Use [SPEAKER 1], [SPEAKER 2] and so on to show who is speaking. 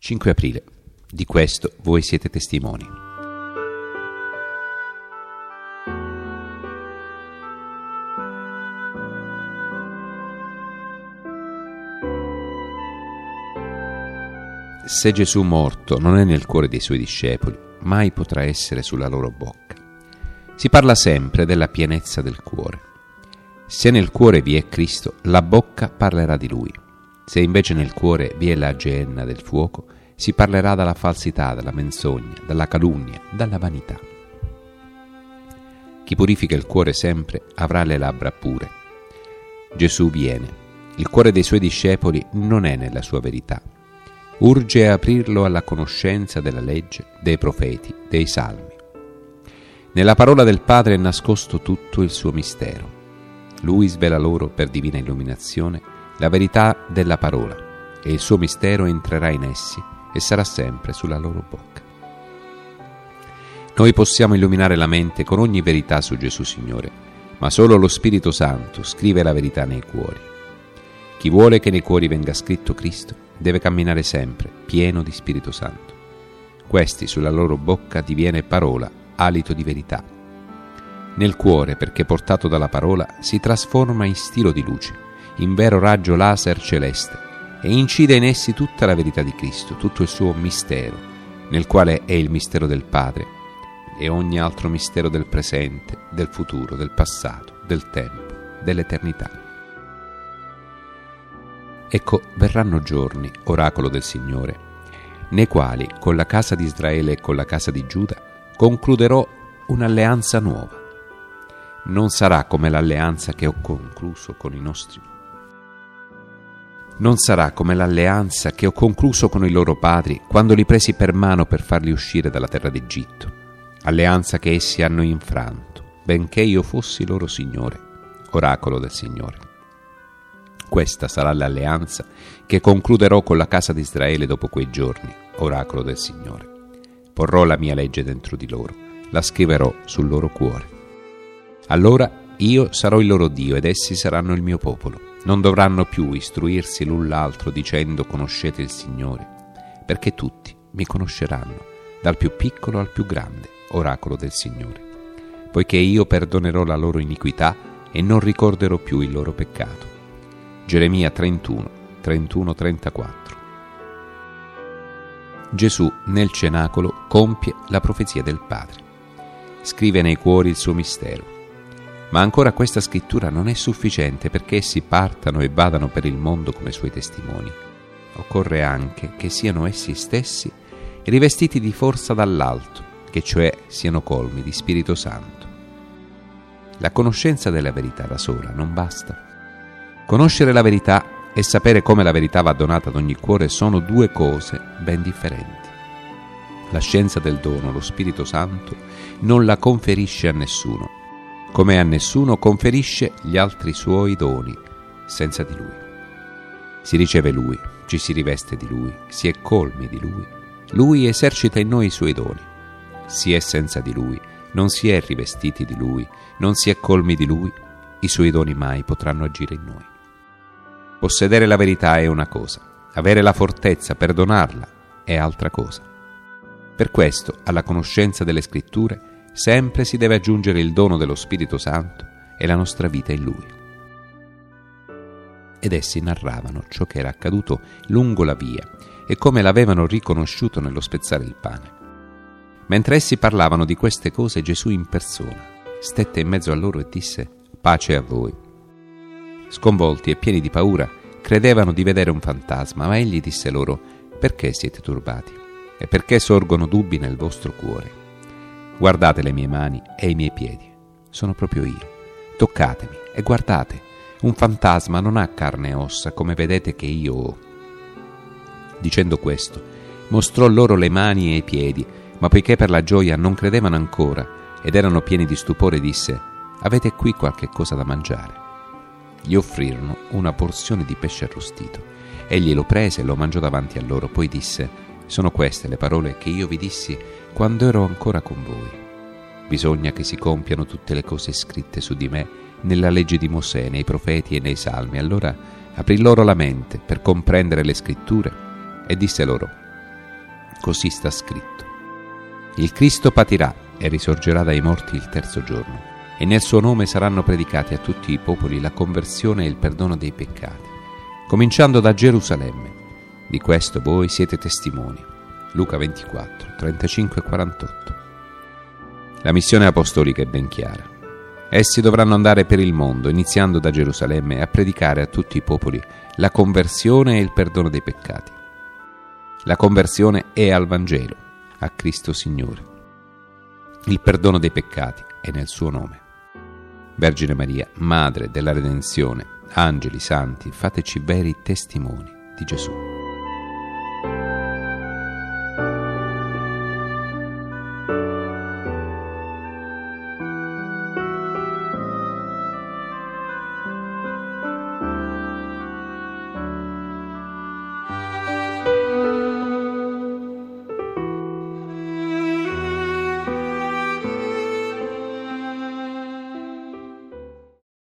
[SPEAKER 1] 5 aprile. Di questo voi siete testimoni. Se Gesù morto non è nel cuore dei suoi discepoli, mai potrà essere sulla loro bocca. Si parla sempre della pienezza del cuore. Se nel cuore vi è Cristo, la bocca parlerà di Lui. Se invece nel cuore vi è la geenna del fuoco, si parlerà dalla falsità, dalla menzogna, dalla calunnia, dalla vanità. Chi purifica il cuore sempre avrà le labbra pure. Gesù viene. Il cuore dei suoi discepoli non è nella sua verità. Urge a aprirlo alla conoscenza della legge, dei profeti, dei salmi. Nella parola del Padre è nascosto tutto il suo mistero. Lui svela loro per divina illuminazione la verità della parola, e il suo mistero entrerà in essi e sarà sempre sulla loro bocca. Noi possiamo illuminare la mente con ogni verità su Gesù Signore, ma solo lo Spirito Santo scrive la verità nei cuori. Chi vuole che nei cuori venga scritto Cristo deve camminare sempre pieno di Spirito Santo. Questi sulla loro bocca diviene parola, alito di verità. Nel cuore, perché portato dalla parola, si trasforma in stilo di luce, in vero raggio laser celeste, e incide in essi tutta la verità di Cristo, tutto il suo mistero, nel quale è il mistero del Padre e ogni altro mistero del presente, del futuro, del passato, del tempo, dell'eternità. Ecco, verranno giorni, oracolo del Signore, nei quali con la casa di Israele e con la casa di Giuda concluderò un'alleanza nuova. Non sarà come l'alleanza che ho concluso con i nostri. Non sarà come l'alleanza che ho concluso con i loro padri quando li presi per mano per farli uscire dalla terra d'Egitto, alleanza che essi hanno infranto, benché io fossi loro Signore, oracolo del Signore. Questa sarà l'alleanza che concluderò con la casa di Israele dopo quei giorni, oracolo del Signore. Porrò la mia legge dentro di loro, la scriverò sul loro cuore. Allora io sarò il loro Dio ed essi saranno il mio popolo. Non dovranno più istruirsi l'un l'altro dicendo conoscete il Signore, perché tutti mi conosceranno, dal più piccolo al più grande, oracolo del Signore. Poiché io perdonerò la loro iniquità e non ricorderò più il loro peccato. Geremia 31:34. Gesù nel cenacolo compie la profezia del Padre. Scrive nei cuori il suo mistero. Ma ancora questa scrittura non è sufficiente perché essi partano e vadano per il mondo come suoi testimoni. Occorre anche che siano essi stessi rivestiti di forza dall'alto, che cioè siano colmi di Spirito Santo. La conoscenza della verità da sola non basta. Conoscere la verità e sapere come la verità va donata ad ogni cuore sono due cose ben differenti. La scienza del dono, lo Spirito Santo, non la conferisce a nessuno, come a nessuno conferisce gli altri suoi doni senza di Lui. Si riceve Lui, ci si riveste di Lui, si è colmi di Lui. Lui esercita in noi i suoi doni. Si è senza di Lui, non si è rivestiti di Lui, non si è colmi di Lui, i suoi doni mai potranno agire in noi. Possedere la verità è una cosa, avere la fortezza per donarla è altra cosa. Per questo, alla conoscenza delle Scritture, sempre si deve aggiungere il dono dello Spirito Santo e la nostra vita in Lui. Ed essi narravano ciò che era accaduto lungo la via e come l'avevano riconosciuto nello spezzare il pane. Mentre essi parlavano di queste cose, Gesù in persona stette in mezzo a loro e disse: pace a voi. Sconvolti e pieni di paura, credevano di vedere un fantasma, ma egli disse loro: perché siete turbati? E perché sorgono dubbi nel vostro cuore? Guardate le mie mani e i miei piedi, sono proprio io. Toccatemi e guardate, un fantasma non ha carne e ossa come vedete che io ho. Dicendo questo, mostrò loro le mani e i piedi, ma poiché per la gioia non credevano ancora ed erano pieni di stupore, disse: avete qui qualche cosa da mangiare? Gli offrirono una porzione di pesce arrostito. Egli lo prese e lo mangiò davanti a loro, poi disse: sono queste le parole che io vi dissi quando ero ancora con voi. Bisogna che si compiano tutte le cose scritte su di me nella legge di Mosè, nei profeti e nei salmi. Allora aprì loro la mente per comprendere le scritture e disse loro: così sta scritto. Il Cristo patirà e risorgerà dai morti il terzo giorno, e nel suo nome saranno predicati a tutti i popoli la conversione e il perdono dei peccati, cominciando da Gerusalemme. Di questo voi siete testimoni. Luca 24, 35 e 48. La missione apostolica è ben chiara. Essi dovranno andare per il mondo, iniziando da Gerusalemme, a predicare a tutti i popoli la conversione e il perdono dei peccati. La conversione è al Vangelo, a Cristo Signore. Il perdono dei peccati è nel suo nome. Vergine Maria, Madre della Redenzione, angeli santi, fateci veri testimoni di Gesù.